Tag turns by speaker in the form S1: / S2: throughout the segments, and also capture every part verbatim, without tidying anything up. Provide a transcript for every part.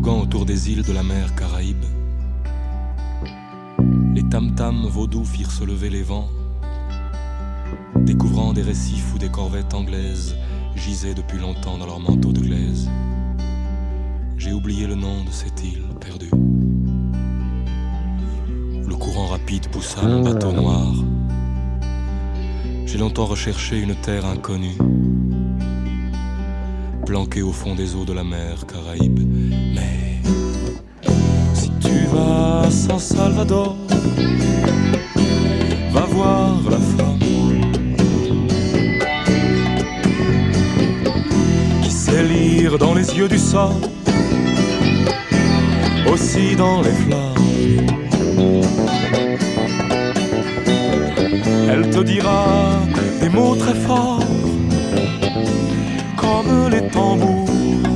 S1: voguant autour des îles de la mer Caraïbe. Les tam-tams vaudous firent se lever les vents, découvrant des récifs où des corvettes anglaises gisaient depuis longtemps dans leurs manteaux de glaise. J'ai oublié le nom de cette île perdue, où le courant rapide poussa mon bateau noir. J'ai longtemps recherché une terre inconnue, planquée au fond des eaux de la mer Caraïbe. Mais si tu vas à San Salvador, va voir la femme qui sait lire dans les yeux du sang, aussi dans les flammes. Elle te dira des mots très forts, comme les tambours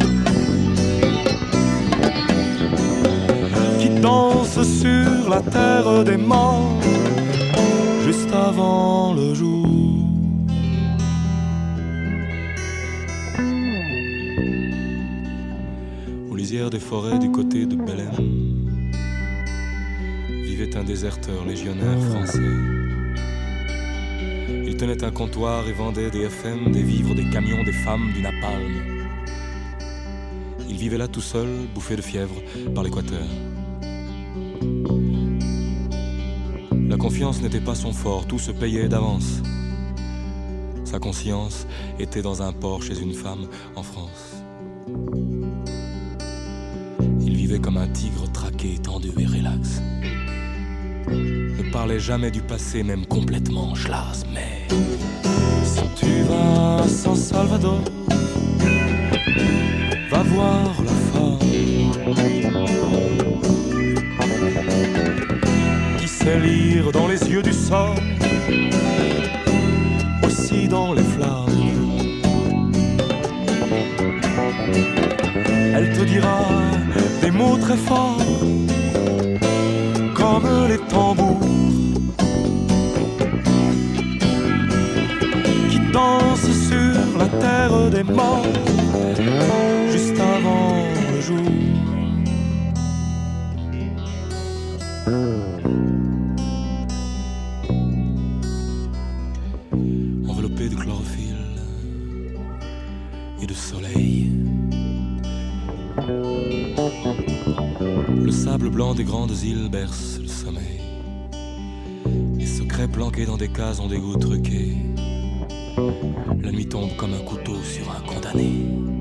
S1: qui dansent sur la terre des morts juste avant le jour. Aux lisières des forêts du côté de Belém vivait un déserteur légionnaire français. Il tenait un comptoir et vendait des F M, des vivres, des camions, des femmes, du napalm. Il vivait là tout seul, bouffé de fièvre par l'équateur. La confiance n'était pas son fort, tout se payait d'avance. Sa conscience était dans un port chez une femme en France. Il vivait comme un tigre traqué, tendu et relax. Ne parlait jamais du passé, même complètement schlass. Mais si tu vas à San Salvador, va voir la femme qui sait lire dans les yeux du sang, aussi dans les flammes. Elle te dira des mots très forts, comme les tambours qui dansent sur la terre des morts juste avant le jour. Enveloppé de chlorophylle et de soleil, le sable blanc des grandes îles berce le sommeil. Les secrets planqués dans des cases ont des goûts truqués. La nuit tombe comme un couteau sur un condamné.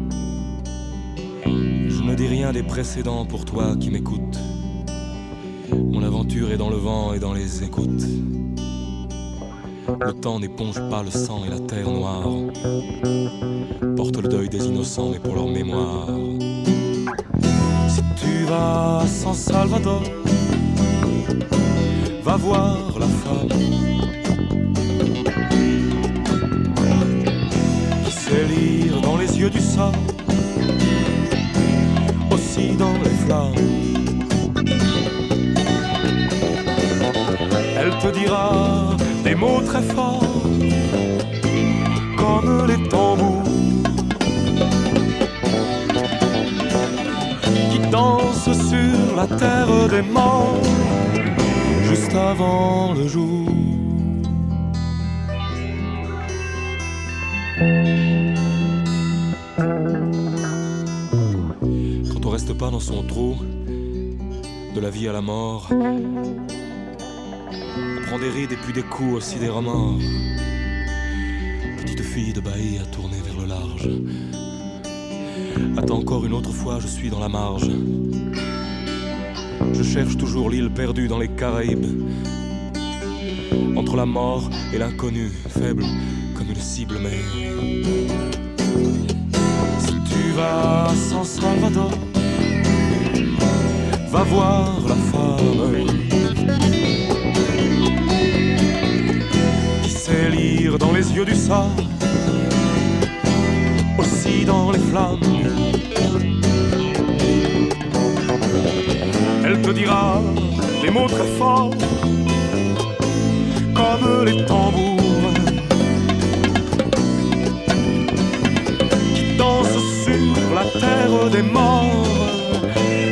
S1: Je ne dis rien des précédents pour toi qui m'écoutes. Mon aventure est dans le vent et dans les écoutes. Le temps n'éponge pas le sang et la terre noire porte le deuil des innocents mais pour leur mémoire. Si tu vas à San Salvador, va voir la femme qui sait lire dans les yeux du sang, aussi dans les flammes. Elle te dira des mots très forts, comme les tambours qui dansent sur la terre des morts juste avant le jour. Quand on reste pas dans son trou, de la vie à la mort, on prend des rides et puis des coups, aussi des remords. Petite fille de Bahia tournée vers le large. Attends encore une autre fois, je suis dans la marge. Je cherche toujours l'île perdue dans les Caraïbes, entre la mort et l'inconnu, faible comme une cible. Mais si tu vas à San Salvador, va voir la femme qui sait lire dans les yeux du sang, aussi dans les flammes. Elle te dira des mots très forts, comme les tambours qui dansent sur la terre des morts